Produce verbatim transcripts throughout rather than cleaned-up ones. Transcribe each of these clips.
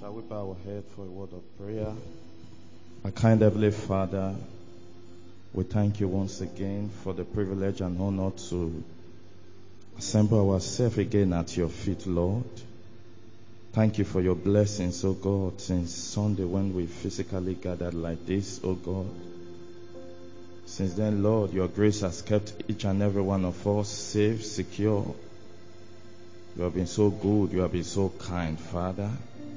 Shall we bow our head for a word of prayer? Our kind Heavenly Father, we thank you once again for the privilege and honor to assemble ourselves again at your feet, Lord. Thank you for your blessings, O God, since Sunday when we physically gathered like this, O God. Since then, Lord, your grace has kept each and every one of us safe, secure. You have been so good. You have been so kind, Father.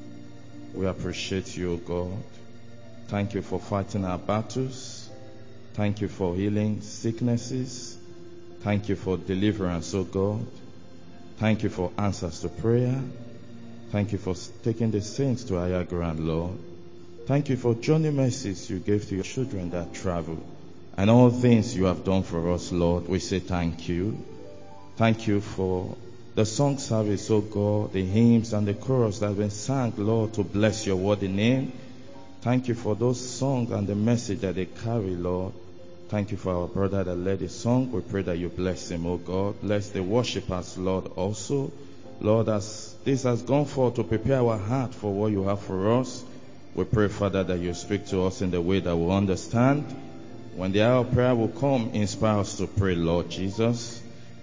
We appreciate you, O God. Thank you for fighting our battles. Thank you for healing sicknesses. Thank you for deliverance, O God. Thank you for answers to prayer. Thank you for taking the saints to higher ground, Lord. Thank you for journey mercies you gave to your children that travel. And all things you have done for us, Lord. We say thank you. Thank you for the song service, oh God, the hymns and the chorus that have been sung, Lord, to bless your worthy name. Thank you for those songs and the message that they carry, Lord. Thank you for our brother that led the song. We pray that you bless him, oh God. Bless the worshipers, Lord, also. Lord, as this has gone forth to prepare our heart for what you have for us, we pray, Father, that you speak to us in the way that we understand. When the hour of prayer will come, inspire us to pray, Lord Jesus.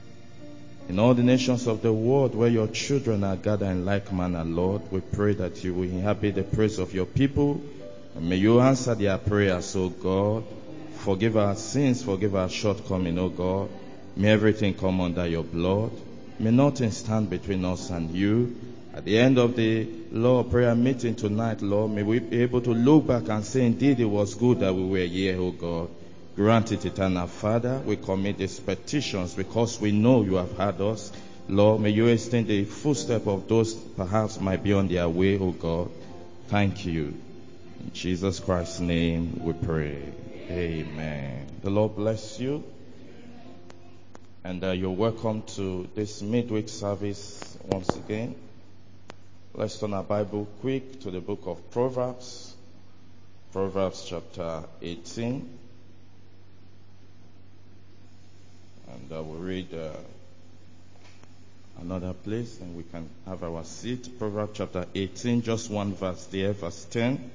In all the nations of the world where your children are gathered in like manner, Lord, we pray that you will inhabit the praise of your people. And may you answer their prayers, O God. Forgive our sins, forgive our shortcomings, O God. May everything come under your blood. May nothing stand between us and you. At the end of the Lord prayer meeting tonight, Lord, may we be able to look back and say, indeed, it was good that we were here, O God. Grant it, eternal Father. We commit these petitions because we know you have heard us. Lord, may you extend the footstep of those perhaps might be on their way, O God. Thank you. In Jesus Christ's name we pray. Amen. The Lord bless you. And uh, you're welcome to this midweek service once again. Let's turn our Bible quick to the book of Proverbs. Proverbs chapter eighteen. And uh, we'll read uh, another place and we can have our seat. Proverbs chapter eighteen, just one verse there, verse ten.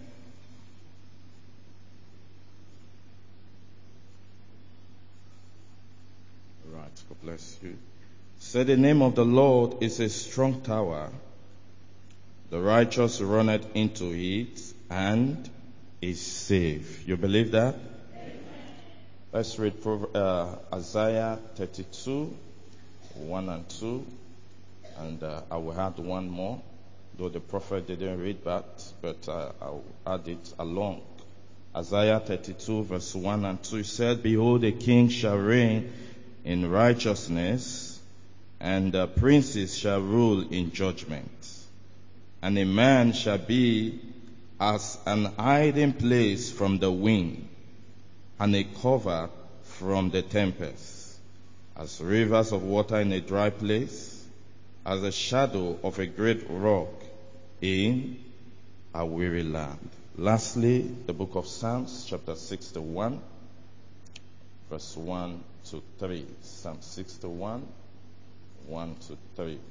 Right, God bless you. Say, the name of the Lord is a strong tower. The righteous runneth into it and is safe. You believe that? Let's read uh, Isaiah thirty-two, one and two. And uh, I will add one more, though the prophet didn't read that, but uh, I'll add it along. Isaiah thirty-two, verse one and two said, Behold, a king shall reign in righteousness, and the princes shall rule in judgment. And a man shall be as an hiding place from the wind, and a cover from the tempest, as rivers of water in a dry place, as the shadow of a great rock in a weary land. Lastly, the book of Psalms, chapter sixty-one, verse one to three. Psalm sixty-one, one to three.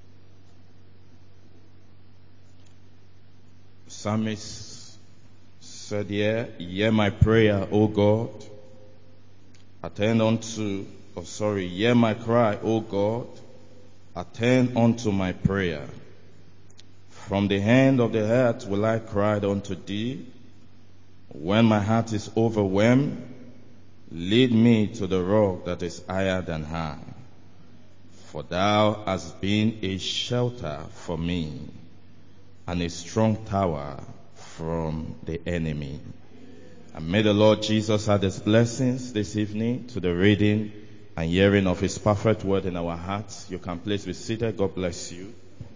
The psalmist said, yeah, hear my prayer, O God. Attend unto, oh sorry, hear my cry, O God. Attend unto my prayer. From the end of the earth will I cry unto thee. When my heart is overwhelmed, lead me to the rock that is higher than high. For thou hast been a shelter for me, and a strong tower from the enemy. And may the Lord Jesus add his blessings this evening to the reading and hearing of his perfect word in our hearts. You can please be seated. God bless you.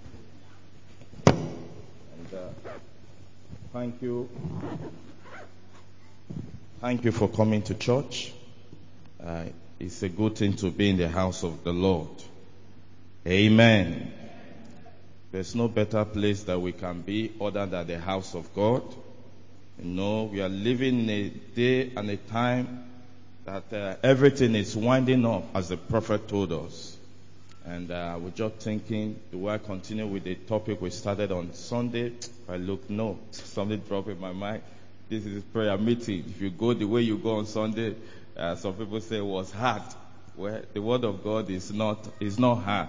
And uh, thank you. Thank you for coming to church. Uh, it's a good thing to be in the house of the Lord. Amen. There's no better place that we can be other than the house of God. You know, we are living in a day and a time that uh, everything is winding up, as the prophet told us. And uh, we're just thinking, do I continue with the topic we started on Sunday? I look, no. Something dropped in my mind. This is prayer meeting. If you go the way you go on Sunday, uh, some people say it was hard. Well, the word of God is not is not hard.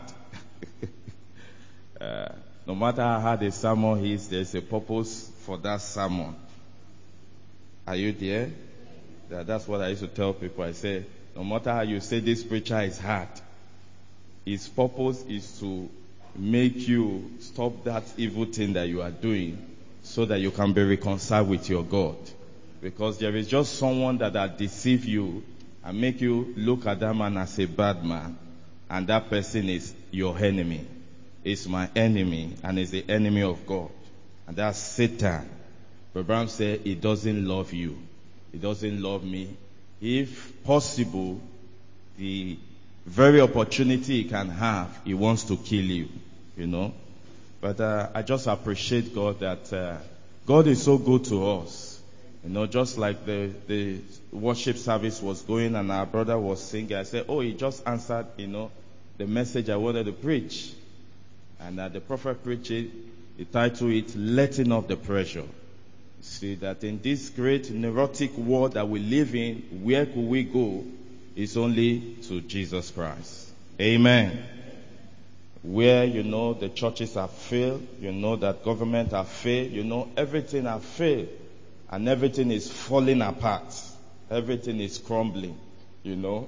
uh, no matter how hard a sermon is, there's a purpose for that sermon. Are you there? Yeah, that's what I used to tell people. I say, no matter how you say this preacher is hard, his purpose is to make you stop that evil thing that you are doing so that you can be reconciled with your God. Because there is just someone that has deceived you and make you look at that man as a bad man, and that person is your enemy. It's my enemy and is the enemy of God. And that's Satan. But Abraham said he doesn't love you. He doesn't love me. If possible, the very opportunity he can have, he wants to kill you, you know. But uh, I just appreciate God that uh, God is so good to us. You know, just like the, the worship service was going and our brother was singing, I said, oh, he just answered, you know, the message I wanted to preach. And uh, the prophet preached it, he titled it, Letting Off the Pressure. See that in this great neurotic world that we live in, where could we go? It's only to Jesus Christ. Amen. Where, you know, the churches have failed, you know that government have failed, you know, everything have failed. And everything is falling apart. Everything is crumbling, you know.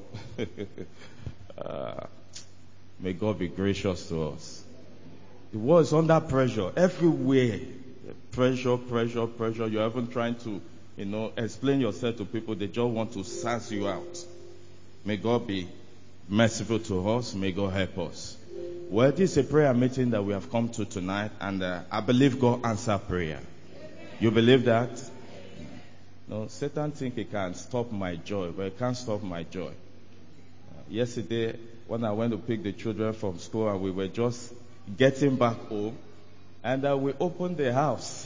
uh, may God be gracious to us. The world is under pressure everywhere. Pressure, pressure, pressure. You're even trying to, you know, explain yourself to people. They just want to sass you out. May God be merciful to us. May God help us. Well, this is a prayer meeting that we have come to tonight, and uh, I believe God answers prayer. You believe that? No, Satan thinks he can stop my joy, but he can't stop my joy. Uh, yesterday, when I went to pick the children from school, and we were just getting back home, and uh, we opened the house.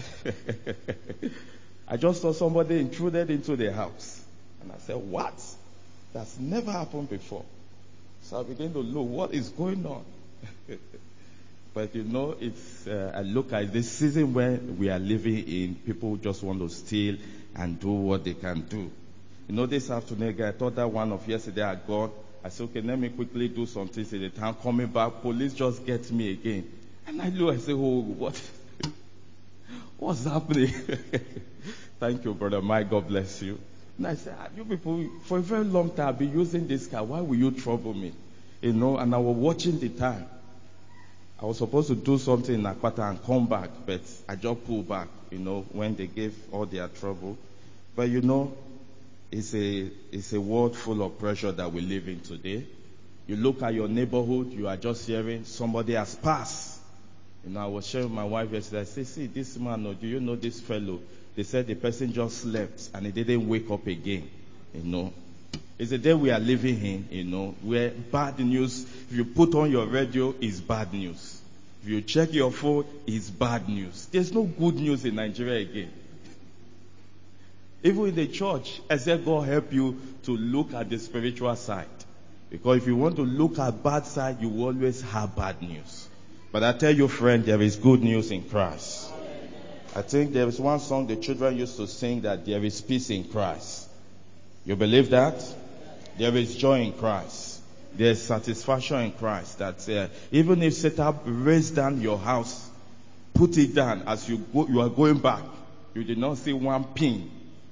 I just saw somebody intruded into the house. And I said, what? That's never happened before. So I began to look, what is going on? But you know, it's uh, I look at this season where we are living in, people just want to steal and do what they can do. You know, this afternoon, I thought that one of yesterday I got, I said, okay, let me quickly do some things in the town. Coming back, police just get me again. And I look, I say, oh, what? What's happening? Thank you, brother Mike. God bless you. And I said, ah, you people, for a very long time, I've been using this car. Why will you trouble me? You know, and I was watching the time. I was supposed to do something in Akwata and come back, but I just pulled back, you know, when they gave all their trouble. But you know, it's a, it's a world full of pressure that we live in today. You look at your neighborhood, you are just hearing somebody has passed. You know, I was sharing with my wife yesterday. I said, see, this man, or do you know this fellow? They said the person just slept and he didn't wake up again, you know. It's the day we are living in, you know, where bad news, if you put on your radio, is bad news. If you check your phone, it's bad news. There's no good news in Nigeria again. Even in the church, except God help you to look at the spiritual side. Because if you want to look at bad side, you always have bad news. But I tell you, friend, there is good news in Christ. I think there is one song the children used to sing, that there is peace in Christ. You believe that? There is joy in Christ. There is satisfaction in Christ. That uh, even if Satan raised down your house, put it down as you go, you are going back, you did not see one pin.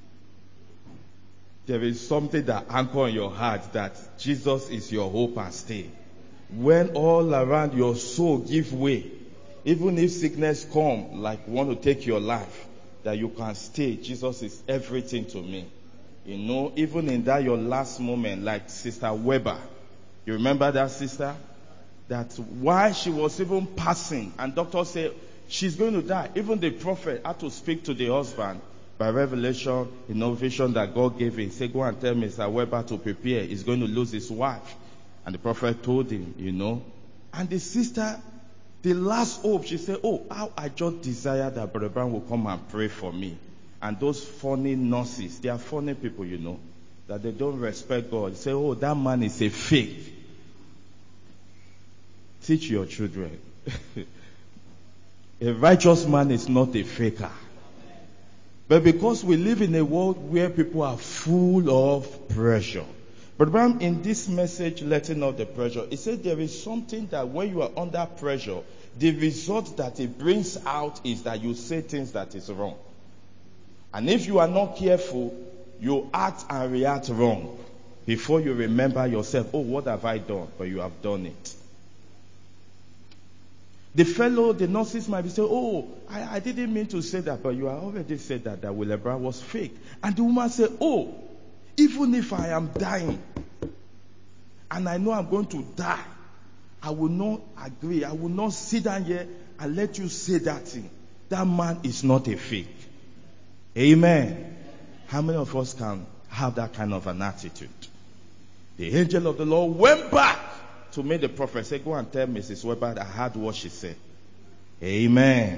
There is something that anchors in your heart, that Jesus is your hope and stay. When all around your soul give way, even if sickness come, like want to take your life, that you can stay. Jesus is everything to me. You know, even in that your last moment, like Sister Weber, you remember that sister? That while she was even passing, and doctor said she's going to die. Even the prophet had to speak to the husband by revelation, you know, vision that God gave him. Say, go and tell Mister Weber to prepare. He's going to lose his wife. And the prophet told him, you know. And the sister, the last hope, she said, oh, how I just desire that Brother Brown will come and pray for me. And those funny nurses, they are funny people, you know, that they don't respect God. They say, oh, that man is a fake. Teach your children. A righteous man is not a faker. But because we live in a world where people are full of pressure. But Abraham, in this message, letting out the pressure, he said there is something that when you are under pressure, the result that it brings out is that you say things that is wrong. And if you are not careful, you act and react wrong before you remember yourself, oh, what have I done? But you have done it. The fellow, the nurses might be saying, oh, I, I didn't mean to say that, but you have already said that, that Willebra was fake. And the woman said, oh, even if I am dying, and I know I'm going to die, I will not agree. I will not sit down here and let you say that thing. That man is not a fake. Amen. How many of us can have that kind of an attitude? The angel of the Lord went back to meet the prophet. Say, go and tell Missus Weber I heard what she said. Amen.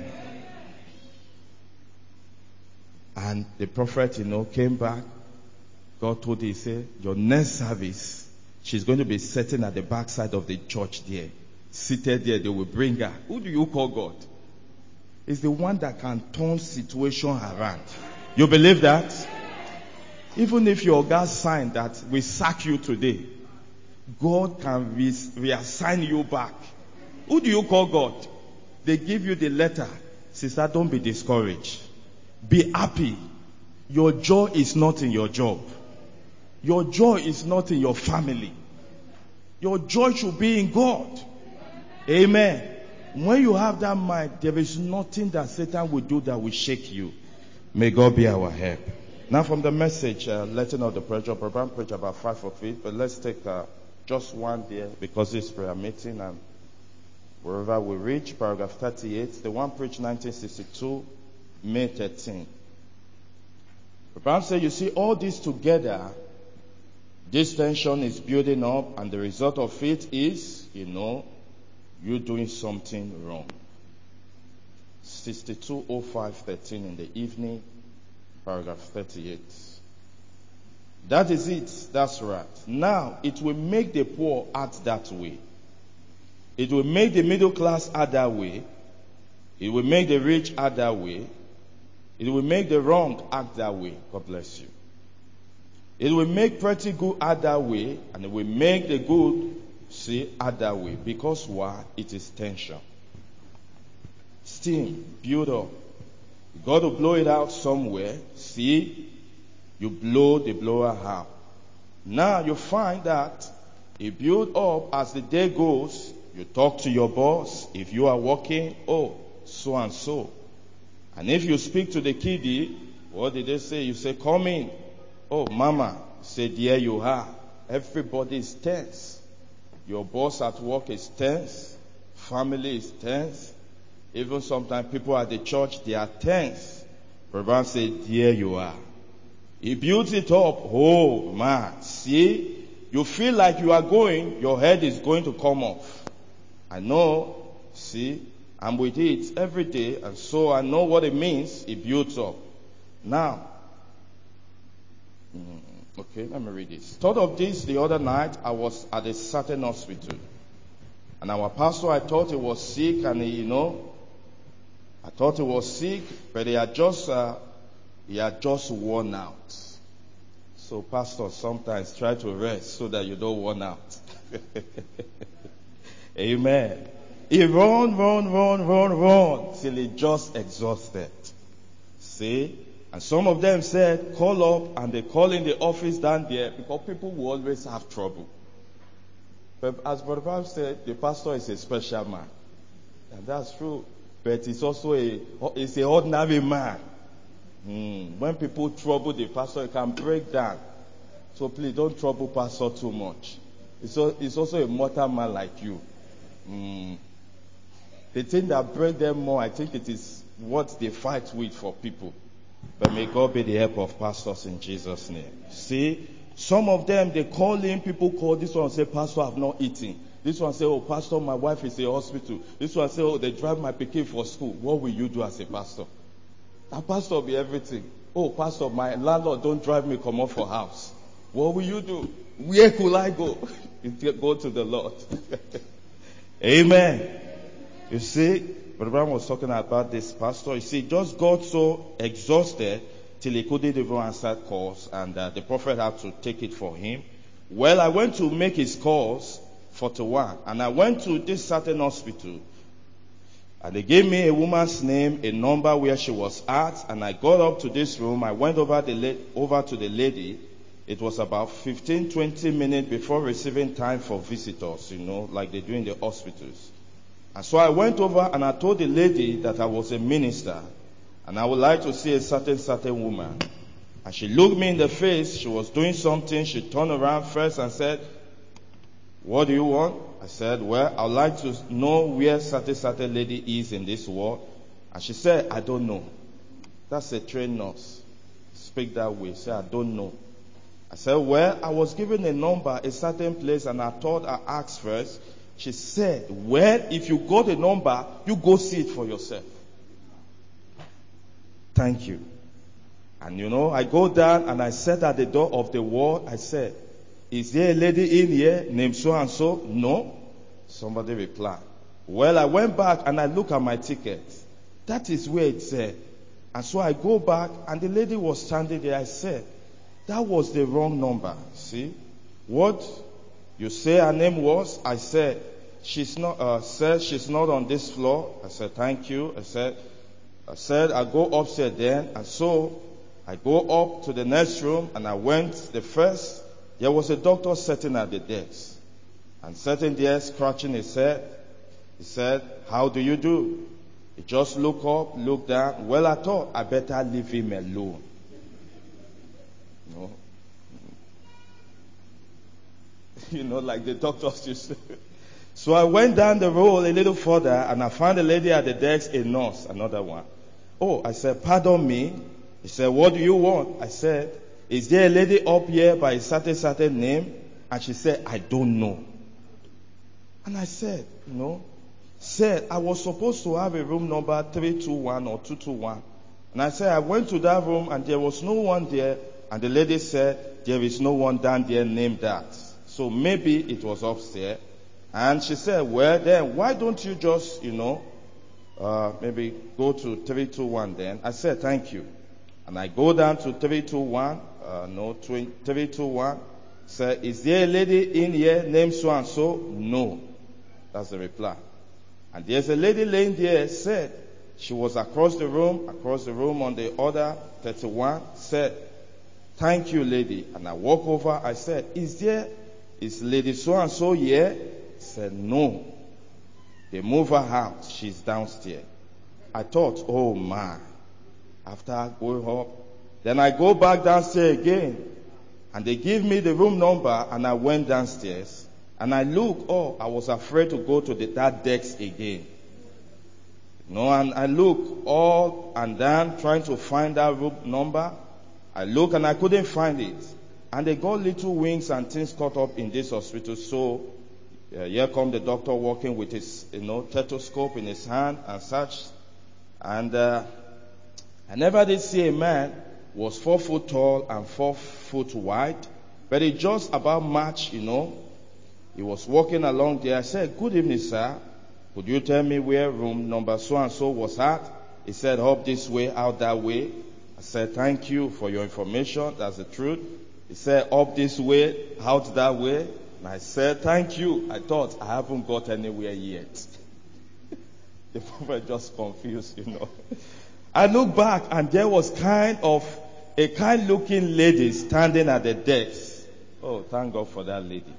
And the prophet, you know, came back. God told him, he said, your next service, she's going to be sitting at the backside of the church there. Seated there, they will bring her. Who do you call God? It's the one that can turn situation around. You believe that? Even if your God signed that we sack you today, God can re- reassign you back. Who do you call God? They give you the letter. Sister, don't be discouraged. Be happy. Your joy is not in your job. Your joy is not in your family. Your joy should be in God. Amen. When you have that mind, there is nothing that Satan will do that will shake you. May God be our help. Now from the message, uh, letting out the pressure, program preach about five of it, but let's take uh, just one there because it's prayer meeting and wherever we reach, paragraph thirty-eight, the one preached nineteen sixty-two, May thirteenth. Abraham said, you see, all this together, this tension is building up, and the result of it is, you know, you doing something wrong. sixty-two oh five thirteen in the evening, paragraph thirty-eight. That is it. That's right. Now, it will make the poor act that way. It will make the middle class act that way. It will make the rich act that way. It will make the wrong act that way. God bless you. It will make pretty good act that way, and it will make the good, see, act that way. Because why? It is tension. Steam, build up. You got to blow it out somewhere. See, you blow the blower out. Now you find that it build up as the day goes. You talk to your boss. If you are working, oh, so and so. And if you speak to the kiddie, what did they say? You say, come in. Oh, mama, say, there you are. Everybody is tense. Your boss at work is tense. Family is tense. Even sometimes people at the church, they are tense. Reverend said, there you are. He builds it up. Oh, man. See, you feel like you are going, your head is going to come off. I know. See, I'm with it every day, and so I know what it means. It builds up. Now, okay, let me read this. Thought of this the other night. I was at a certain hospital, and our pastor, I thought he was sick, and he, you know, I thought he was sick, but he had just, uh, he had just worn out. So, pastors sometimes try to rest so that you don't worn out. Amen. He run, run, run, run, run till he just exhausted. See? And some of them said, call up, and they call in the office down there because people will always have trouble. But as Brother Bob said, the pastor is a special man. And that's true. But he's also a, he's an ordinary man. Hmm. When people trouble the pastor, it can break down. So please don't trouble pastor too much. He's also a mortal man like you. Hmm. The thing that breaks them more, I think it is what they fight with for people. But may God be the help of pastors in Jesus' name. See, some of them, they call in, people call, this one say, Pastor, I've not eaten. This one say, oh, Pastor, my wife is in the hospital. This one say, oh, they drive my pikin for school. What will you do as a pastor? A pastor will be everything. Oh, Pastor, my landlord don't drive me come up for house. What will you do? Where could I go? Go to the Lord. Amen. You see, Brother Brown was talking about this pastor. You see, just got so exhausted till he couldn't even answer calls, and uh, the prophet had to take it for him. Well, I went to make his calls, forty-one, and I went to this certain hospital. And they gave me a woman's name, a number where she was at, and I got up to this room. I went over the la- over to the lady. It was about fifteen, twenty minutes before receiving time for visitors, you know, like they do in the hospitals. And so I went over and I told the lady that I was a minister and I would like to see a certain, certain woman. And she looked me in the face. She was doing something. She turned around first and said, "What do you want?" I said, "Well, I'd like to know where certain, certain lady is in this world." And she said, "I don't know." That's a trained nurse. Speak that way. Say, "I don't know." I said, "Well, I was given a number, a certain place, and I thought I asked first." She said, "Well, if you got a number, you go see it for yourself." Thank you. And you know, I go down and I sat at the door of the ward. I said, "Is there a lady in here named so and so?" "No." Somebody replied. Well, I went back and I looked at my ticket. That is where it said. And so I go back and the lady was standing there. I said, "That was the wrong number." See? What you say her name was? I said, "She's not, uh, said she's not on this floor." I said, "Thank you." I said, I said, "I go upstairs then." And so I go up to the next room and I went the first. There was a doctor sitting at the desk and sitting there scratching his head. He said, "How do you do?" He just looked up, looked down. Well, I thought I better leave him alone. No. You know, like the doctors used to. So I went down the road a little further and I found a lady at the desk, a nurse, another one. Oh, I said, "Pardon me." He said, "What do you want?" I said, "Is there a lady up here by a certain, certain name?" And she said, "I don't know." And I said, you know, said I was supposed to have a room number three two one or two two one. And I said, I went to that room and there was no one there. And the lady said, "There is no one down there named that." So maybe it was upstairs. And she said, "Well then, why don't you just, you know, uh, maybe go to three two one then?" I said, "Thank you." And I go down to three two one, uh, no, three two one. Said, "Is there a lady in here named so and so?" "No." That's the reply. And there's a lady laying there, said, she was across the room, across the room on the other thirty-one, said, "Thank you, lady." And I walk over, I said, "Is there, is lady so and so here?" Said, "No." They move her out, she's downstairs. I thought, oh my. After going up, then I go back downstairs again. And they give me the room number and I went downstairs. And I look, oh, I was afraid to go to the, that desk again. No, and I look all and down trying to find that room number. I look and I couldn't find it. And they got little wings and things caught up in this hospital. So uh, here come the doctor walking with his, you know, stethoscope in his hand and such. And uh, I never did see a man who was four foot tall and four foot wide, but he just about matched, you know. He was walking along there. I said, "Good evening, sir. Could you tell me where room number so and so was at?" He said, "Up this way, out that way." I said, "Thank you for your information. That's the truth." He said, "Up this way, out that way." And I said, "Thank you." I thought, I haven't got anywhere yet. The prophet just confused, you know. I looked back and there was kind of a kind looking lady standing at the desk. Oh, thank God for that lady.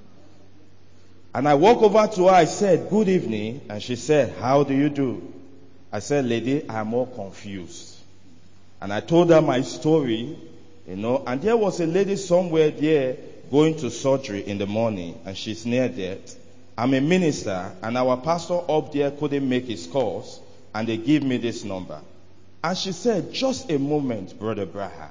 And I walked over to her. I said, "Good evening." And she said, "How do you do?" I said, "Lady, I'm all confused." And I told her my story, you know, and there was a lady somewhere there going to surgery in the morning and she's near death. I'm a minister and our pastor up there couldn't make his calls and they give me this number. And she said, "Just a moment, Brother Braham."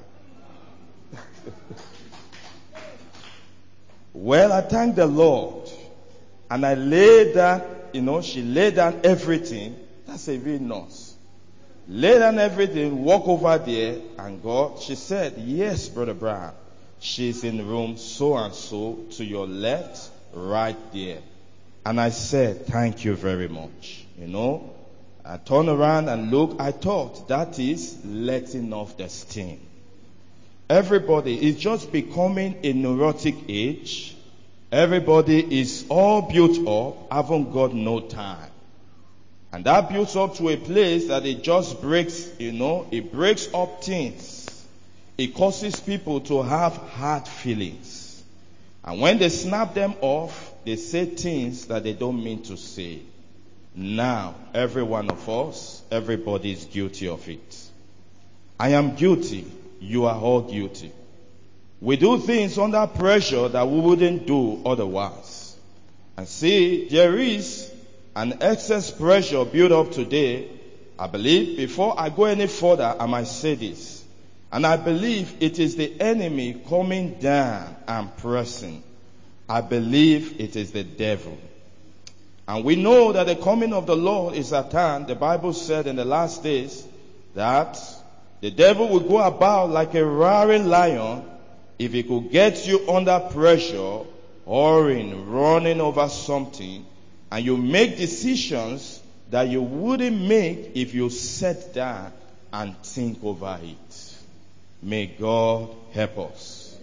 Well, I thank the Lord. And I laid down, you know, she laid down everything. That's a real nurse. Laid down everything, walk over there, and God, she said, "Yes, Brother Braham. She's in room so and so to your left, right there." And I said, thank you very much. You know, I turned around and looked. I thought that is letting off the steam. Everybody is just becoming a neurotic age. Everybody is all built up, haven't got no time. And that builds up to a place that it just breaks, you know, it breaks up things. It causes people to have hard feelings. And when they snap them off, they say things that they don't mean to say. Now, every one of us, everybody is guilty of it. I am guilty. You are all guilty. We do things under pressure that we wouldn't do otherwise. And see, there is an excess pressure built up today. I believe before I go any further, I might say this. And I believe it is the enemy coming down and pressing. I believe it is the devil. And we know that the coming of the Lord is at hand. The Bible said in the last days that the devil will go about like a roaring lion. If he could get you under pressure, hurrying, running over something, and you make decisions that you wouldn't make if you sat down and think over it. May God help us.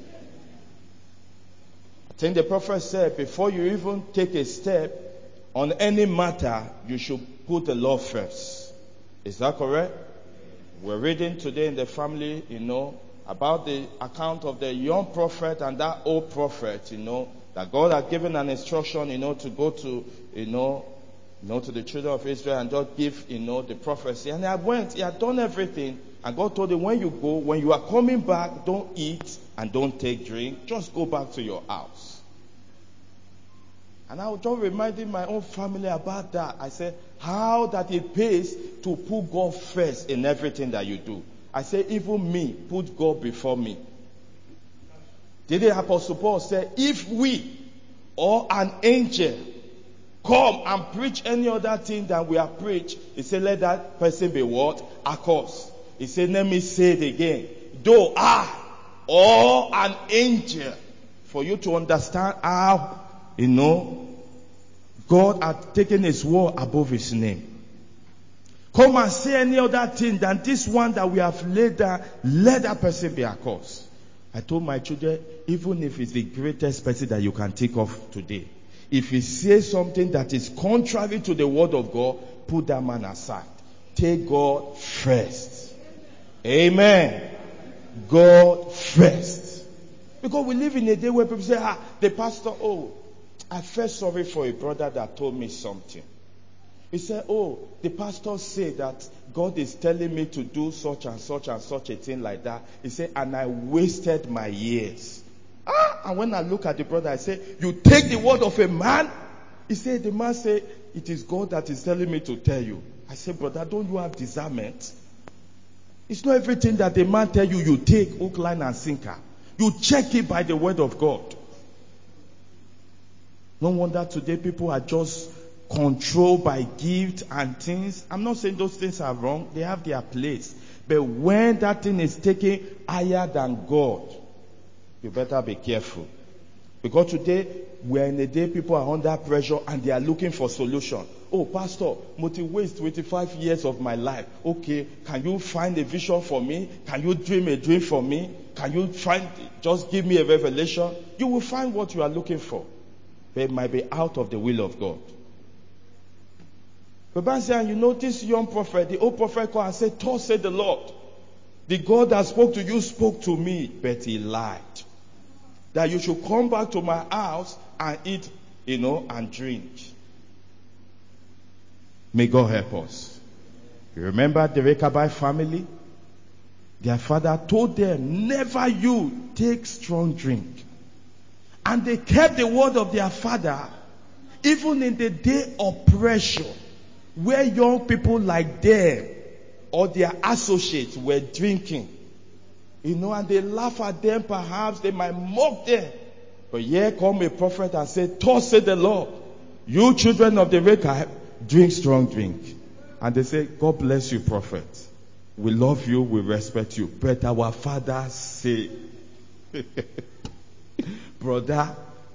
I think the prophet said, before you even take a step on any matter, you should put the Lord first. Is that correct? We're reading today in the family, you know, about the account of the young prophet and that old prophet, you know, that God had given an instruction, you know, to go to, you know, you know, to the children of Israel and just give, you know, the prophecy. And I went, he had done everything. And God told him, when you go, when you are coming back, don't eat and don't take drink. Just go back to your house. And I was just reminding my own family about that. I said, how that it pays to put God first in everything that you do. I say, even me, put God before me. Did the Apostle Paul say, if we or an angel come and preach any other thing than we have preached, he said, let that person be what? Accursed. He said, let me say it again. Though I or an angel, for you to understand how, you know, God had taken his word above his name. Come and say any other thing than this one that we have laid down, let that person be accursed. I told my children, even if it's the greatest person that you can think of today, if he says something that is contrary to the word of God, put that man aside. Take God first. Amen. God first. Because we live in a day where people say, ah, the pastor, oh, I felt sorry for a brother that told me something. He said, oh, the pastor said that God is telling me to do such and such and such a thing like that. He said, and I wasted my years. Ah, and when I look at the brother, I say, you take the word of a man? He said, the man said, it is God that is telling me to tell you. I said, brother, don't you have discernment? It's not everything that the man tell you, you take hook, line, and sinker. You check it by the word of God. No wonder today people are just controlled by gift and things. I'm not saying those things are wrong. They have their place. But when that thing is taken higher than God, you better be careful. Because today, we're in a day people are under pressure and they are looking for solution. Oh, pastor, multi waste twenty-five years of my life. Okay, can you find a vision for me? Can you dream a dream for me? Can you find, just give me a revelation? You will find what you are looking for. But it might be out of the will of God. But by saying, you know, this young prophet, the old prophet called and said, thus said the Lord. The God that spoke to you spoke to me, but he lied. That you should come back to my house and eat, you know, and drink. May God help us. You remember the Rechabite family? Their father told them, never you take strong drink. And they kept the word of their father, even in the day of pressure, where young people like them or their associates were drinking. You know, and they laugh at them, perhaps they might mock them. But here come a prophet and say, thus said the Lord, you children of the Rechab, drink strong drink. And they say, God bless you, prophet. We love you, we respect you. But our father say, brother,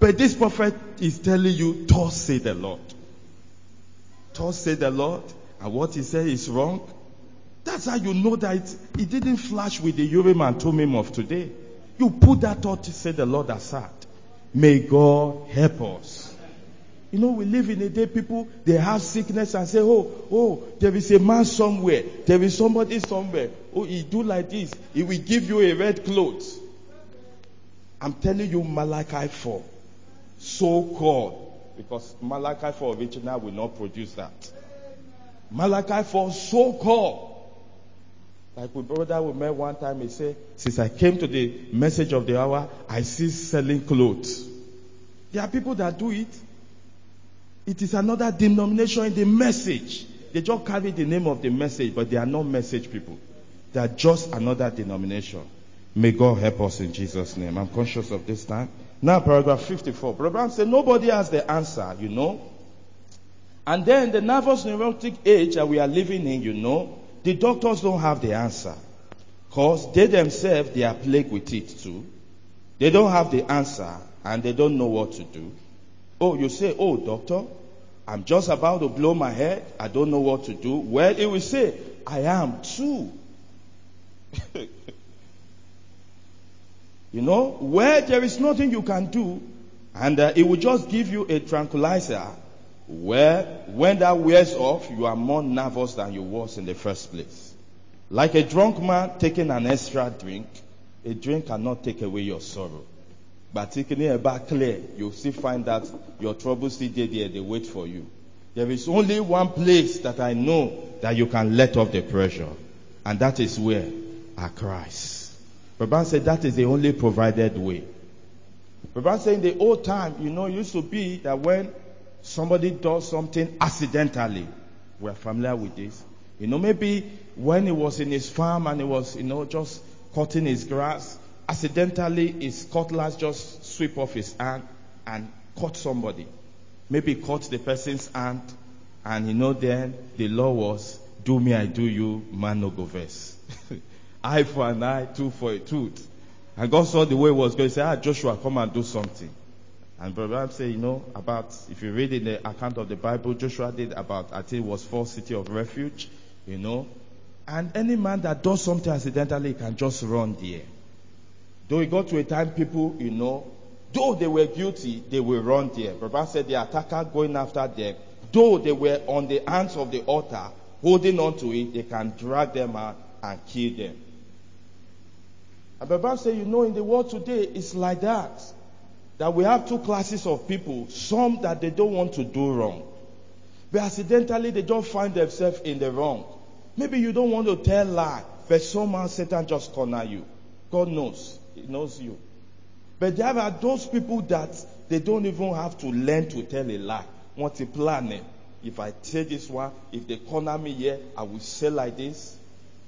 But this prophet is telling you, thus say the Lord. Thus say the Lord. And what he said is wrong. That's how you know that it, it didn't flash with the Urim and Thummim of today. You put that thought to say the Lord aside. May God help us. You know, we live in a day people, they have sickness and say, oh, oh, there is a man somewhere. There is somebody somewhere. Oh, he do like this. He will give you a red cloth. I'm telling you, Malachi four. So-called. Because Malachi four original will not produce that. Malachi four, so-called. Like my brother we met one time, he said, since I came to the message of the hour, I see selling clothes. There are people that do it. It is another denomination in the message. They just carry the name of the message, but they are not message people. They are just another denomination. May God help us in Jesus' name. I'm conscious of this time. Now, paragraph fifty-four. Brother said, nobody has the answer, you know. And then the nervous neurotic age that we are living in, you know, the doctors don't have the answer. Because they themselves, they are plagued with it too. They don't have the answer and they don't know what to do. Oh, you say, oh, doctor, I'm just about to blow my head. I don't know what to do. Well, it will say, I am too. You know, where there is nothing you can do, and uh, it will just give you a tranquilizer, where when that wears off, you are more nervous than you was in the first place. Like a drunk man taking an extra drink, a drink cannot take away your sorrow. But taking it back clear, you'll still find that your troubles still there, they wait for you. There is only one place that I know that you can let off the pressure, and that is where? At Christ. Baba said that is the only provided way. Baba said in the old time, you know, it used to be that when somebody does something accidentally, we're familiar with this. You know, maybe when he was in his farm and he was, you know, just cutting his grass, accidentally his cutlass just sweep off his hand and cut somebody. Maybe cut the person's hand, and you know, then the law was, do me, I do you, man no go vex. Eye for an eye, tooth for a tooth. And God saw the way it was going. He said, ah, Joshua, come and do something. And Brother Abraham said, you know, about, if you read in the account of the Bible, Joshua did about, I think it was four city of refuge, you know. And any man that does something accidentally can just run there. Though it got to a time people, you know, though they were guilty, they will run there. Brother said the attacker going after them, though they were on the hands of the altar, holding on to it, they can drag them out and kill them. And Brother said, you know, in the world today, it's like that. That we have two classes of people. Some that they don't want to do wrong. But accidentally, they don't find themselves in the wrong. Maybe you don't want to tell lie, but somehow Satan just corner you. God knows. He knows you. But there are those people that they don't even have to learn to tell a lie. Multiply it. If I say this one, if they corner me here, I will say like this.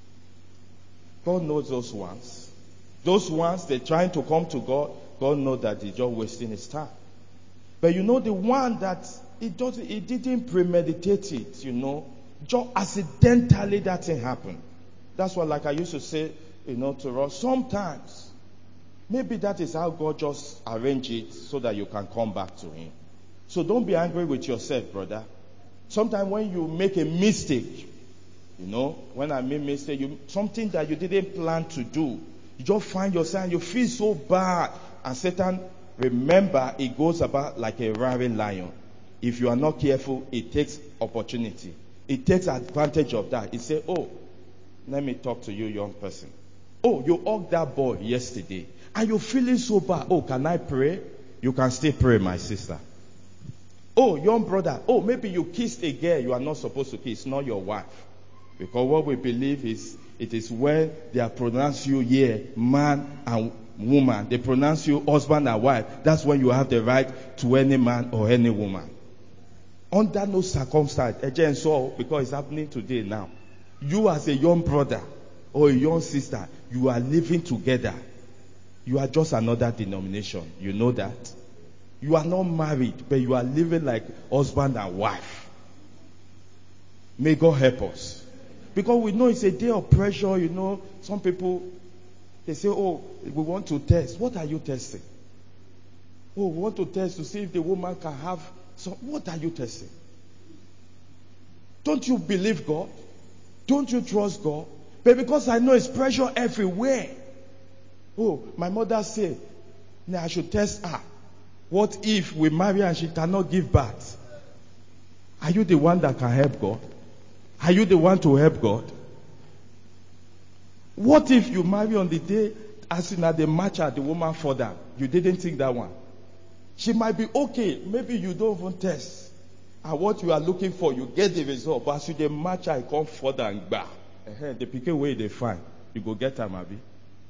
God knows those ones. Those ones, they're trying to come to God. God knows that they're just wasting his time. But you know, the one that it doesn't, it didn't premeditate it, you know. Just accidentally that thing happened. That's what, like I used to say, you know, to us, sometimes, maybe that is how God just arranged it so that you can come back to him. So don't be angry with yourself, brother. Sometimes when you make a mistake, you know, when I mean mistake, you, something that you didn't plan to do, you just find yourself and you feel so bad. And Satan, remember, it goes about like a roaring lion. If you are not careful, it takes opportunity. It takes advantage of that. It says, oh, let me talk to you, young person. Oh, you hugged that boy yesterday. And you're feeling so bad. Oh, can I pray? You can still pray, my sister. Oh, young brother. Oh, maybe you kissed a girl you are not supposed to kiss, not your wife. Because what we believe is, it is when they are pronounced you here, man and woman. They pronounce you husband and wife. That's when you have the right to any man or any woman. Under no circumstance, again, so because it's happening today now. You as a young brother or a young sister, you are living together. You are just another denomination. You know that. You are not married, but you are living like husband and wife. May God help us. Because we know it's a day of pressure, you know. Some people, they say, oh, we want to test. What are you testing? Oh, we want to test to see if the woman can have some. What are you testing? Don't you believe God? Don't you trust God? But because I know it's pressure everywhere. Oh, my mother said, now I should test her. What if we marry and she cannot give birth? Are you the one that can help God? Are you the one to help God? What if you marry on the day as soon as they match her, the woman fall down? You didn't think that one. She might be okay. Maybe you don't even test. And what you are looking for, you get the result. But as you they match her, it come further and back. Uh-huh. The pick away they find. You go get her, maybe.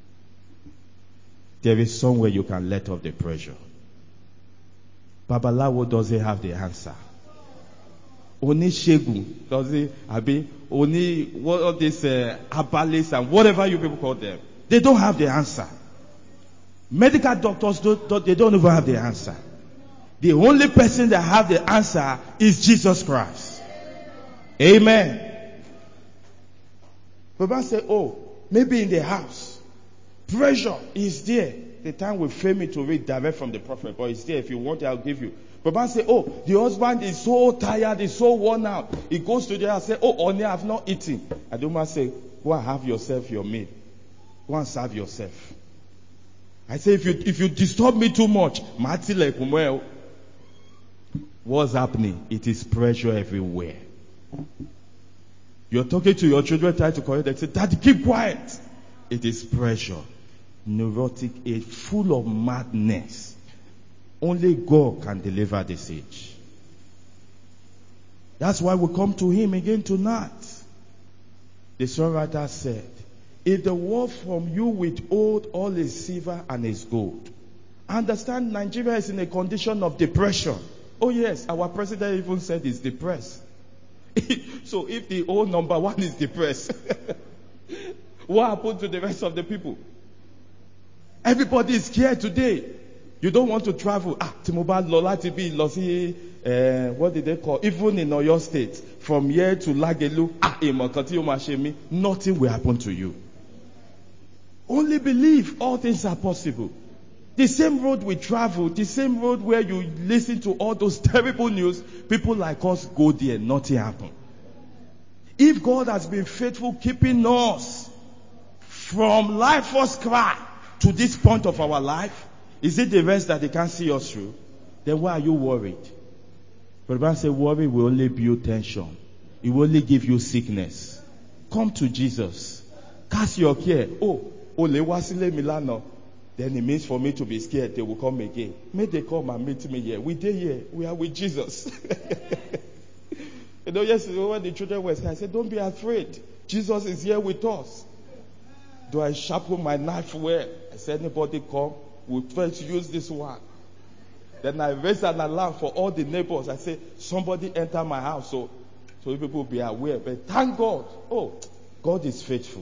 There is somewhere you can let off the pressure. Babalawo doesn't have the answer. Only Shegu does he? Abi only what all these uh, herbalists and whatever you people call them. They don't have the answer. Medical doctors don't, don't. They don't even have the answer. The only person that have the answer is Jesus Christ. Amen. Baba say, "Oh, maybe in the house, pressure is there." The time will fail me to read direct from the prophet, but it's there. If you want it, I'll give you. Baba say, "Oh, the husband is so tired, he's so worn out." He goes to there and say, "Oh, Oni, I've not eaten." Adoma say, "Go and have yourself your meal. Go and serve yourself." I say, if you if you disturb me too much, what's happening? It is pressure everywhere. You're talking to your children, trying to correct them. Say, "Daddy, keep quiet." It is pressure. Neurotic age, full of madness. Only God can deliver this age. That's why we come to Him again tonight. The songwriter said, "If the world from you withhold all his silver and his gold." Understand, Nigeria is in a condition of depression. Oh yes, our president even said he's depressed. So if the old number one is depressed, what happened to the rest of the people? Everybody is scared today. You don't want to travel. Ah, Timoba Lola T B Losi, uh, what did they call? Even in Oyo State, from here to Lagelu, ah, nothing will happen to you. Only believe all things are possible. The same road we travel, the same road where you listen to all those terrible news, people like us go there, nothing happen. If God has been faithful keeping us from life first cry to this point of our life, is it the rest that they can't see us through? Then why are you worried? But the Bible says worry will only build tension. It will only give you sickness. Come to Jesus. Cast your care. Oh, Ole Wasile Milano. Then it means for me to be scared, they will come again. May they come and meet me here. We did here. We are with Jesus. You know, yesterday when the children were scared, I said, "Don't be afraid. Jesus is here with us." Do I sharpen my knife well? I said, "Anybody come, we'll first use this one." Then I raised an alarm for all the neighbors. I said, "Somebody enter my house, so so people will be aware." But thank God. Oh, God is faithful.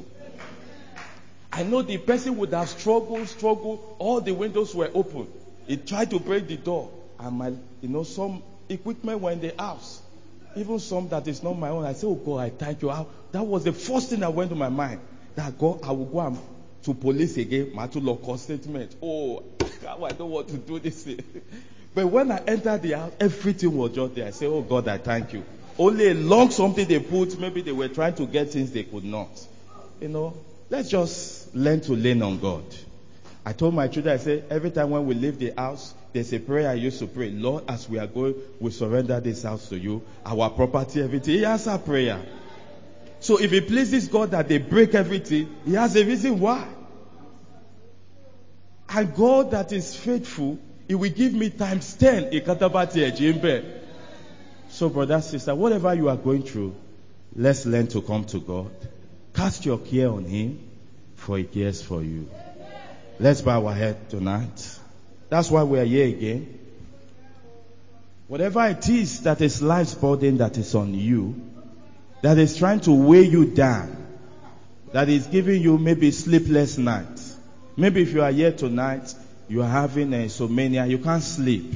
I know the person would have struggled, struggled. All the windows were open. He tried to break the door. And my, you know, some equipment were in the house. Even some that is not my own. I said, "Oh God, I thank you." I, that was the first thing that went to my mind. That God, I will go and, to police again. My to local statement. Oh, I don't want to do this. But when I entered the house, everything was just there. I said, "Oh God, I thank you." Only a long something they put. Maybe they were trying to get things they could not. You know, let's just learn to lean on God. I told my children, I said, every time when we leave the house, there's a prayer I used to pray. "Lord, as we are going, we surrender this house to you. Our property, everything." He answers prayer. So if it pleases God that they break everything, He has a reason why. And God that is faithful, He will give me times ten. So brother, sister, whatever you are going through, let's learn to come to God. Cast your care on Him, for He cares for you. Let's bow our head tonight. That's why we are here again. Whatever it is that is life's burden that is on you, that is trying to weigh you down, that is giving you maybe sleepless nights. Maybe if you are here tonight, you are having a insomnia, you can't sleep.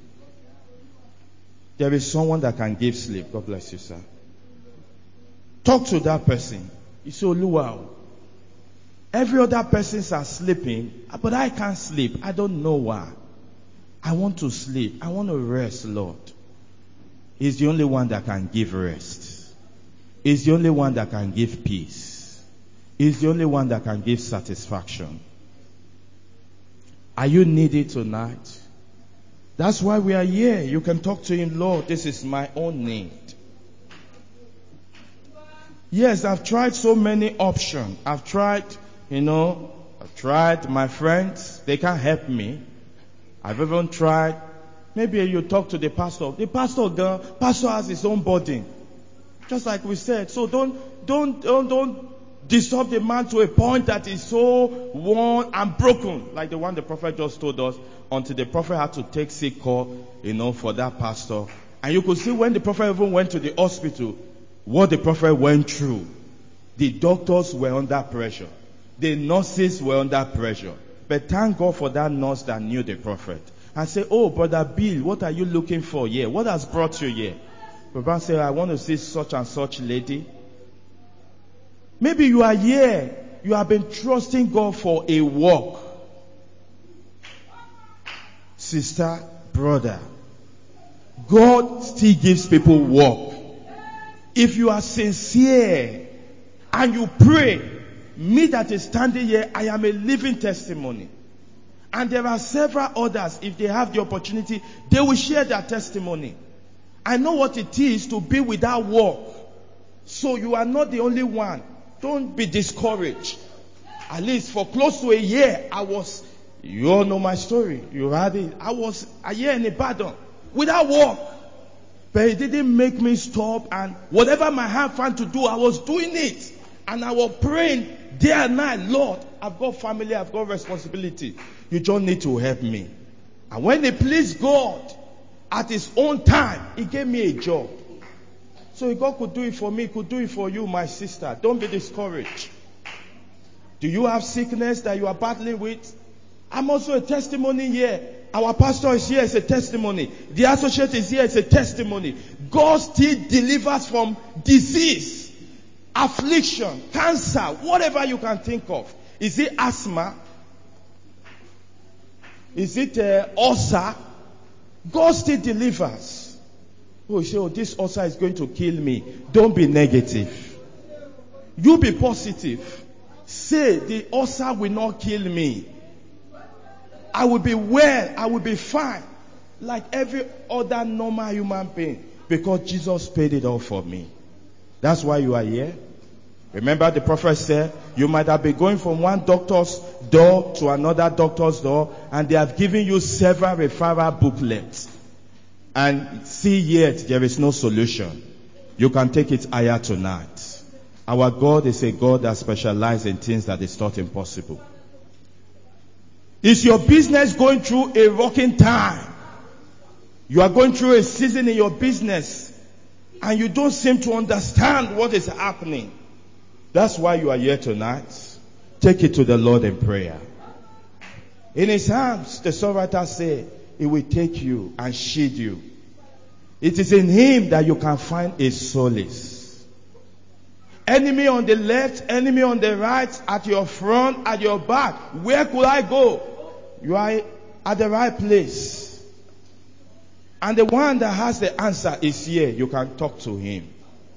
There is someone that can give sleep. God bless you, sir. Talk to that person. You say, "Oluwa, every other persons are sleeping, but I can't sleep. I don't know why." I want to sleep. I want to rest, Lord. He's the only one that can give rest. He's the only one that can give peace. He's the only one that can give satisfaction. Are you needy tonight? That's why we are here. You can talk to him, Lord, this is my own need. Yes, I've tried so many options. I've tried, you know, I've tried my friends. They can't help me. I've even tried. Maybe you talk to the pastor. The pastor, the pastor has his own burden. Just like we said. So don't, don't, don't, don't disturb the man to a point that is so worn and broken. Like the one the prophet just told us. Until the prophet had to take sick call, you know, for that pastor. And you could see when the prophet even went to the hospital, what the prophet went through. The doctors were under pressure. The nurses were under pressure. But thank God for that nurse that knew the prophet. And say, oh, Brother Bill, what are you looking for here? What has brought you here? Brother say, I want to see such and such lady. Maybe you are here. You have been trusting God for a walk. Sister, brother, God still gives people work. If you are sincere and you pray, me that is standing here, I am a living testimony. And there are several others, if they have the opportunity, they will share their testimony. I know what it is to be without work. So you are not the only one. Don't be discouraged. At least for close to a year, I was, you all know my story. You heard it. I was a year in Ibadan without work. But it didn't make me stop, and whatever my hand found to do, I was doing it. And I was praying day and night, Lord, I've got family, I've got responsibility. You just need to help me. And when it pleased God, at his own time, he gave me a job. So if God could do it for me, he could do it for you, my sister. Don't be discouraged. Do you have sickness that you are battling with? I'm also a testimony here. Our pastor is here as a testimony. The associate is here as a testimony. God still delivers from disease, affliction, cancer, whatever you can think of. Is it asthma? Is it uh, ulcer? God still delivers. Oh, you say, oh, this ulcer is going to kill me. Don't be negative. You be positive. Say, the ulcer will not kill me. I will be well. I will be fine. Like every other normal human being. Because Jesus paid it all for me. That's why you are here. Remember the prophet said, you might have been going from one doctor's door to another doctor's door, and they have given you several referral booklets. And see yet there is no solution. You can take it higher tonight. Our God is a God that specializes in things that is thought impossible. Is your business going through a rocking time? You are going through a season in your business and you don't seem to understand what is happening. That's why you are here tonight. Take it to the Lord in prayer. In his hands, the songwriter said, he will take you and shield you. It is in him that you can find a solace. Enemy on the left, enemy on the right, at your front, at your back. Where could I go? You are at the right place. And the one that has the answer is here. You can talk to him.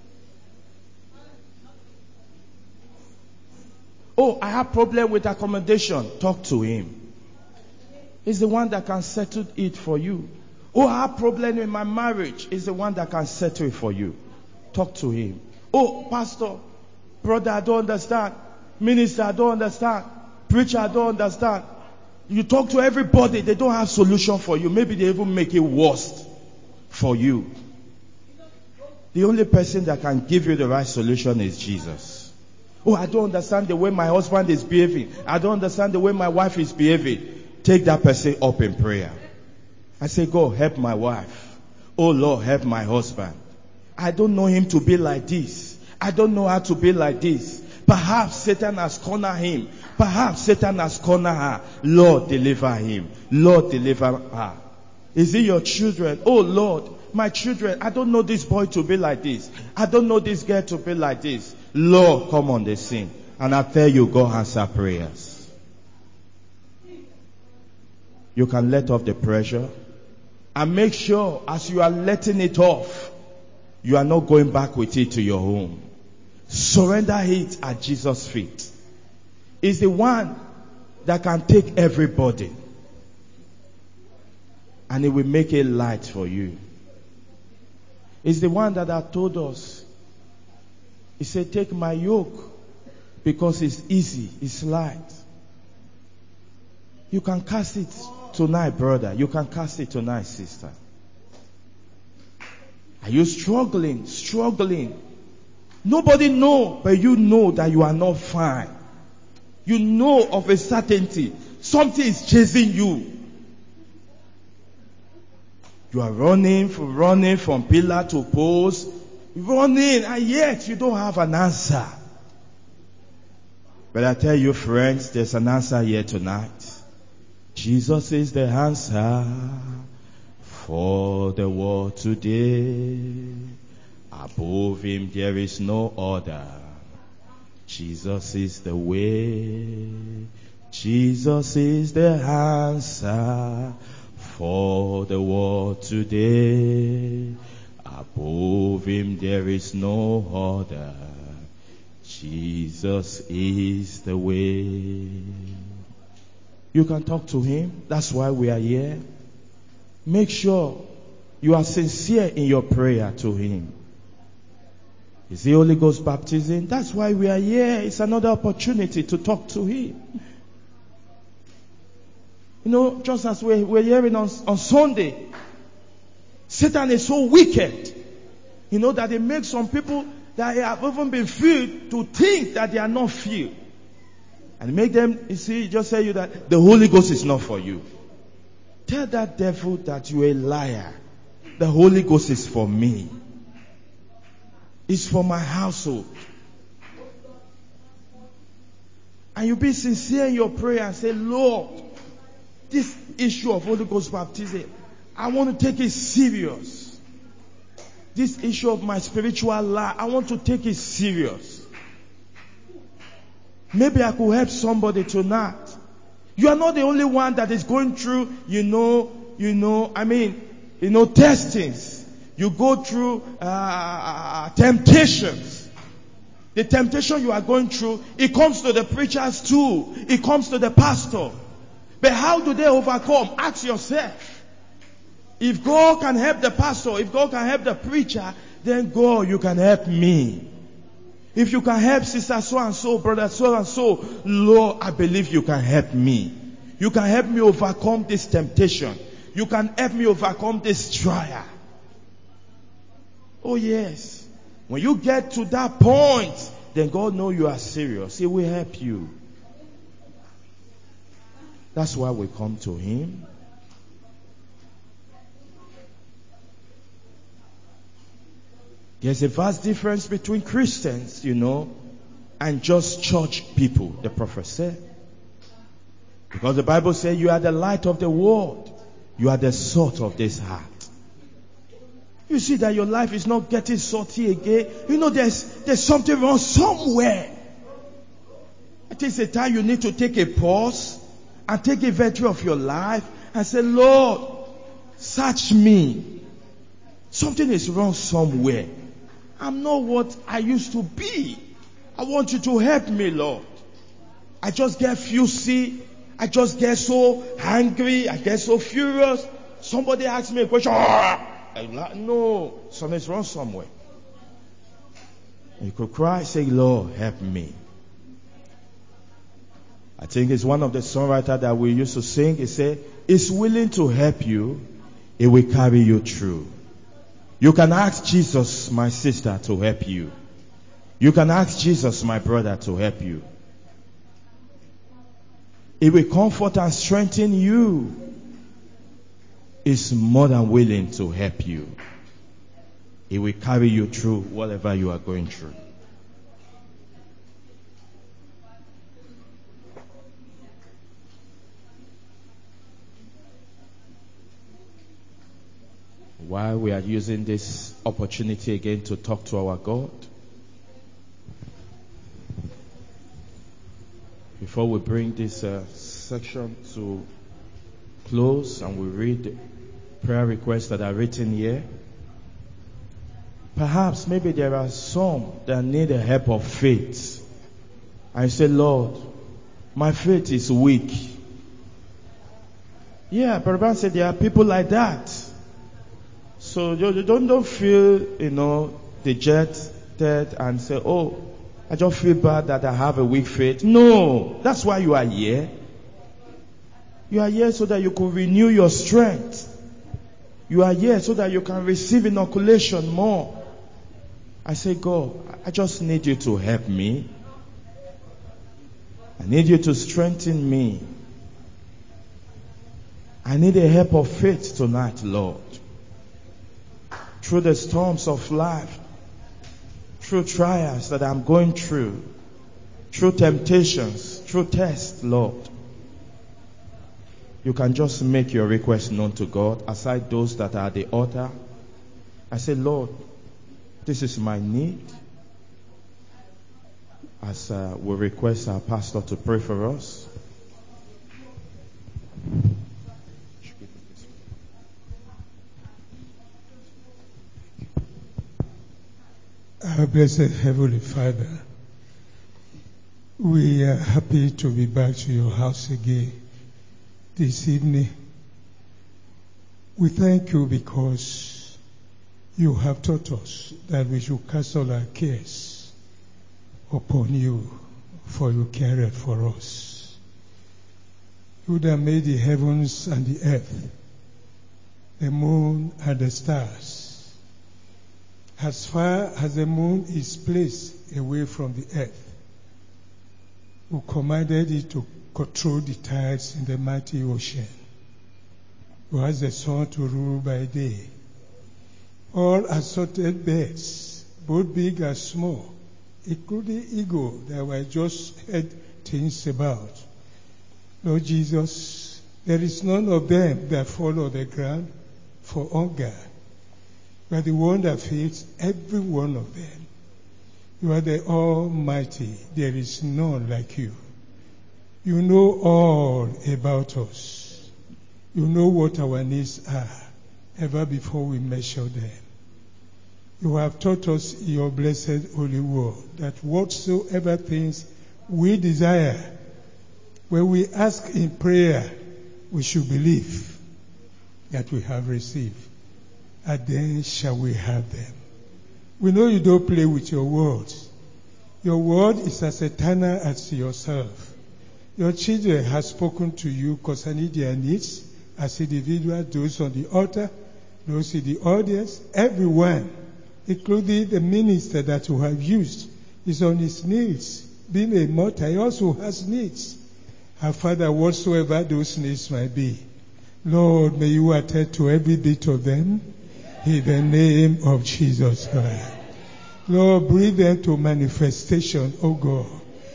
Oh, I have problem with accommodation. Talk to him. He's the one that can settle it for you. Oh, I have problem in my marriage. He's the one that can settle it for you. Talk to him. Oh, pastor, brother, I don't understand. Minister, I don't understand. Preacher, I don't understand. You talk to everybody, they don't have solution for you. Maybe they even make it worse for you. The only person that can give you the right solution is Jesus. Oh, I don't understand the way my husband is behaving. I don't understand the way my wife is behaving. Take that person up in prayer. I say, God, help my wife. Oh, Lord, help my husband. I don't know him to be like this. I don't know how to be like this. Perhaps Satan has cornered him. Perhaps Satan has cornered her. Lord, deliver him. Lord, deliver her. Is it your children? Oh, Lord, my children, I don't know this boy to be like this. I don't know this girl to be like this. Lord, come on the scene. And I tell you, God answer prayers. you can let off the pressure. And make sure as you are letting it off, you are not going back with it to your home. Surrender it at Jesus' feet. He's the one that can take everybody. And He will make it light for you. He's the one that has told us. He said, take my yoke because it's easy, it's light. You can cast it tonight, brother. You can cast it tonight, sister. Are you struggling? Struggling. Nobody knows, but you know that you are not fine. You know of a certainty. Something is chasing you. You are running from running from pillar to post, running, and yet you don't have an answer. But I tell you, friends, there's an answer here tonight. Jesus is the answer for the world today. Above Him there is no other. Jesus is the way. Jesus is the answer for the world today. Above Him there is no other. Jesus is the way. You can talk to Him. That's why we are here. Make sure you are sincere in your prayer to Him. Is the Holy Ghost baptism? That's why we are here. It's another opportunity to talk to Him. You know, just as we're, we're hearing on, on Sunday, Satan is so wicked, you know, that it makes some people that have even been filled to think that they are not filled. And make them, you see, just tell you that the Holy Ghost is not for you. Tell that devil that you're a liar. The Holy Ghost is for me. It's for my household. And you be sincere in your prayer and say, Lord, this issue of Holy Ghost baptism, I want to take it serious. This issue of my spiritual life, I want to take it serious. Maybe I could help somebody tonight. You are not the only one that is going through, you know, you know, I mean, you know, testings. You go through uh, temptations. The temptation you are going through, it comes to the preachers too. It comes to the pastor. But how do they overcome? Ask yourself. If God can help the pastor, if God can help the preacher, then God, you can help me. If you can help sister so and so, brother so and so, Lord, I believe you can help me. You can help me overcome this temptation. You can help me overcome this trial. Oh yes. When you get to that point, then God knows you are serious. He will help you. That's why we come to Him. There's a vast difference between Christians, you know, and just church people, the prophet said. Because the Bible says you are the light of the world. You are the salt of this heart. You see that your life is not getting salty again. You know there's, there's something wrong somewhere. I think it's a time you need to take a pause and take inventory of your life and say, Lord, search me. Something is wrong somewhere. I'm not what I used to be. I want you to help me, Lord. I just get fusy. I just get so angry. I get so furious. Somebody asks me a question. I'm like, no, something's wrong somewhere. You could cry, say, Lord, help me. I think it's one of the songwriters that we used to sing. He said, it's willing to help you. It will carry you through. You can ask Jesus, my sister, to help you. You can ask Jesus, my brother, to help you. It will comfort and strengthen you. It's more than willing to help you. It will carry you through whatever you are going through. While we are using this opportunity again to talk to our God, before we bring this uh, section to close and we read the prayer requests that are written here, perhaps maybe there are some that need the help of faith. I say, Lord, my faith is weak. Yeah, Brother said there are people like that. So you don't, don't feel, you know, dejected and say, oh, I just feel bad that I have a weak faith. No, that's why you are here. You are here so that you can renew your strength. You are here so that you can receive inoculation more. I say, God, I just need you to help me. I need you to strengthen me. I need the help of faith tonight, Lord. Through the storms of life, through trials that I'm going through, through temptations, through tests, Lord. You can just make your request known to God, aside those that are at the altar. I say, Lord, this is my need. As uh, we request our pastor to pray for us. Our blessed Heavenly Father, we are happy to be back to your house again this evening. We thank you because you have taught us that we should cast all our cares upon you, for you cared for us. You that made the heavens and the earth, the moon and the stars. As far as the moon is placed away from the earth, who commanded it to control the tides in the mighty ocean, who has the sun to rule by day. All assorted birds, both big and small, including eagle that were just heard things about. Lord Jesus, there is none of them that fall on the ground for hunger. You are the one that feeds every one of them. You are the Almighty. There is none like you. You know all about us. You know what our needs are, ever before we measure them. You have taught us in your blessed holy word that whatsoever things we desire, when we ask in prayer, we should believe that we have received, and then shall we have them. We know you don't play with your words. Your word is as eternal as yourself. Your children have spoken to you concerning their needs as individuals, those on the altar, those in the audience, everyone, including the minister that you have used, is on his needs. Being a mother, he also has needs. Our Father, whatsoever those needs might be, Lord, may you attend to every bit of them in the name of Jesus Christ. Lord, bring them to manifestation, oh God.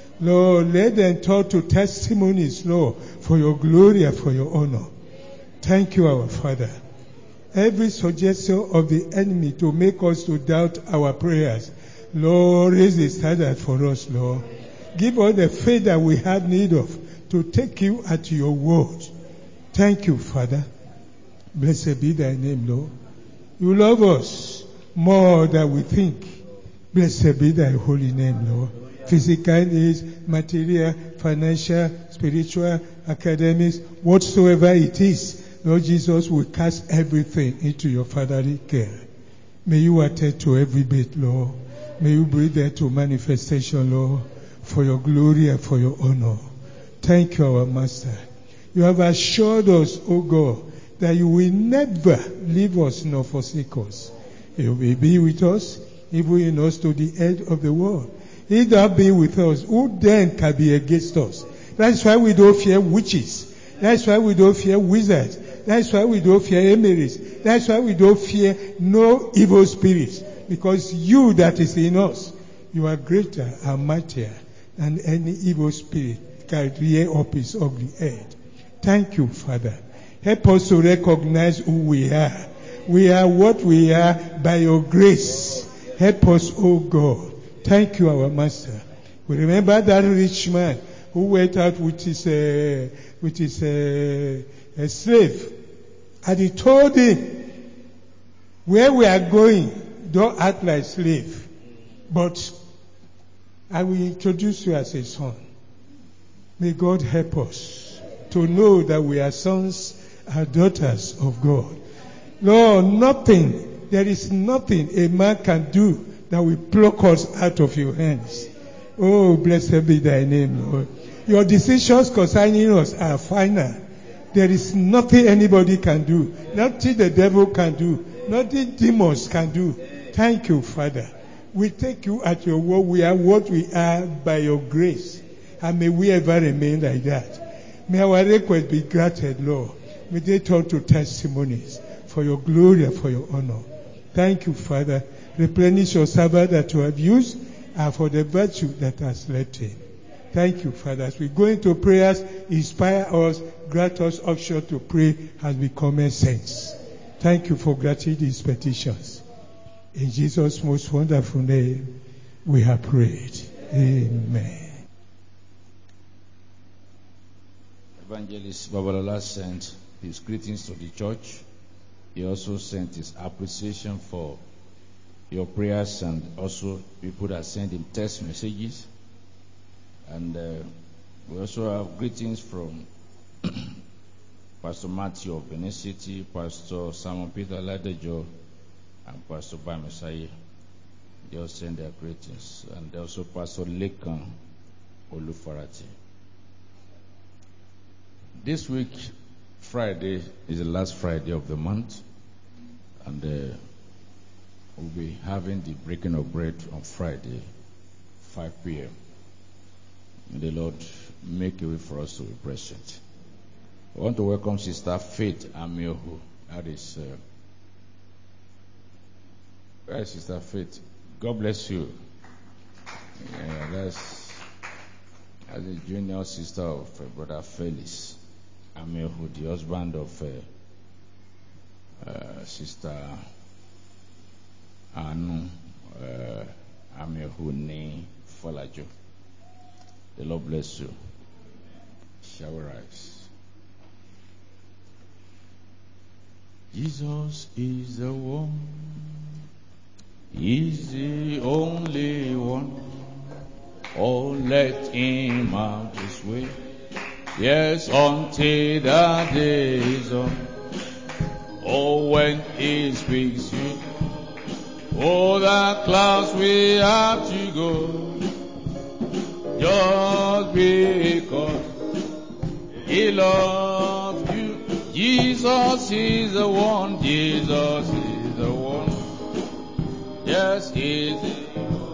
Lord, let them turn to testimonies, Lord, for your glory and for your honor. Thank you, our Father. Every suggestion of the enemy to make us to doubt our prayers, Lord, raise the standard for us, Lord. Give us the faith that we have need of to take you at your word. Thank you, Father. Blessed be thy name, Lord. You love us more than we think. Blessed be thy holy name, Lord. Physical needs, material, financial, spiritual, academics, whatsoever it is, Lord Jesus, we cast everything into your fatherly care. May you attend to every bit, Lord. May you bring them to manifestation, Lord, for your glory and for your honor. Thank you, our Master. You have assured us, O God, that you will never leave us nor forsake us. You will be with us, even in us to the end of the world. If thou be with us, who then can be against us? That's why we don't fear witches. That's why we don't fear wizards. That's why we don't fear emeries. That's why we don't fear no evil spirits. Because you that is in us, you are greater and mightier than any evil spirit can rear up his ugly head. Thank you, Father. Help us to recognize who we are. We are what we are by your grace. Help us, O God. Thank you, our Master. We remember that rich man who went out with his uh, with his uh, a slave. And he told him, where we are going, don't act like slave. But I will introduce you as a son. May God help us to know that we are sons and daughters of God. Lord, nothing, there is nothing a man can do that will pluck us out of your hands. Oh, blessed be thy name, Lord. Your decisions concerning us are final. There is nothing anybody can do. Nothing the devil can do. Nothing demons can do. Thank you, Father. We take you at your word. We are what we are by your grace. And may we ever remain like that. May our request be granted, Lord. May they turn to testimonies for your glory and for your honor. Thank you, Father. Replenish your servant that you have used and for the virtue that has left him. Thank you, Father. As we go into prayers, inspire us, grant us option to pray as we common sense. Thank you for granting these petitions. In Jesus' most wonderful name, we have prayed. Amen. Evangelist Babalola sent his greetings to the church. He also sent his appreciation for your prayers, and also people that sent him text messages. And uh, we also have greetings from Pastor Matthew of Benin City, Pastor Simon Peter Ladejo, and Pastor Bamesai. They all send their greetings. And also Pastor Lekan Olufarati. This week, Friday, is the last Friday of the month. And uh, we'll be having the breaking of bread on Friday, five p.m. May the Lord make a way for us to be present. I want to welcome Sister Faith Amiohu. That is, uh, where is Sister Faith? God bless you. Yeah, that's, that's a junior sister of uh, Brother Felix Amiohu, the husband of uh, uh, Sister Anu uh, Amiohu Ne Folajo. The Lord bless you. Shall we rise? Jesus is the one. He's the only one. Oh, let him have his way. Yes, until the day is up. Oh, when he speaks you. Oh, the clouds we have to go. Just because he loves you. Jesus is the one. Jesus is the one. Yes, he is the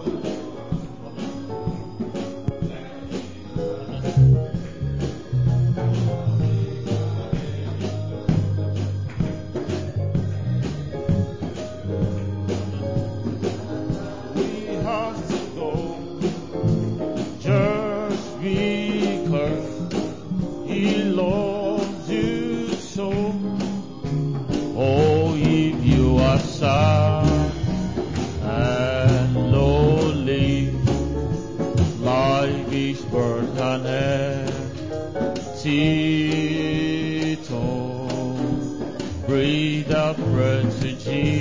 and lonely, life is birth and Tito, breathe a breath to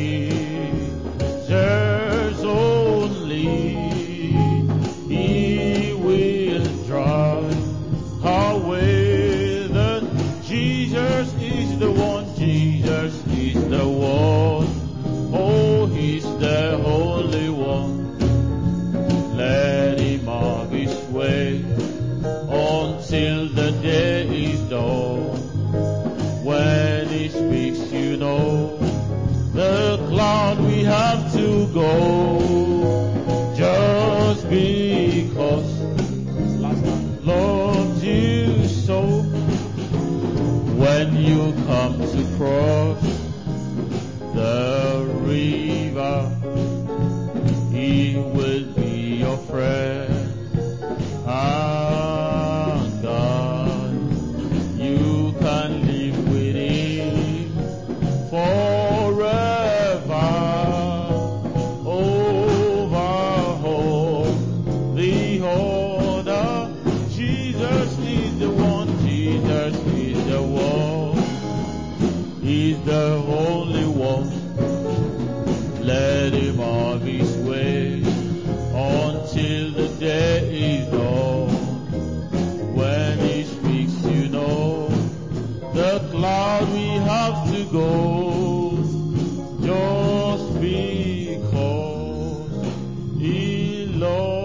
Jesus only, he will drive away the Jesus is the one, Jesus is the one. Oh, he's the Holy One. Let him have his way until the day is done. When he speaks, you know, the cloud we have to go. Just because loves you so. When you come to cross the river, he will be your friend. And God, you can live with him forever. Overhaul the order. Jesus is the one. Jesus is the one. Lord.